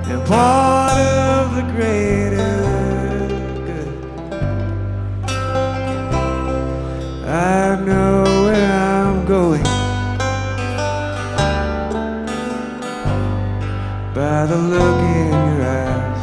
and part of the greater good. I know where I'm going by the look in your eyes.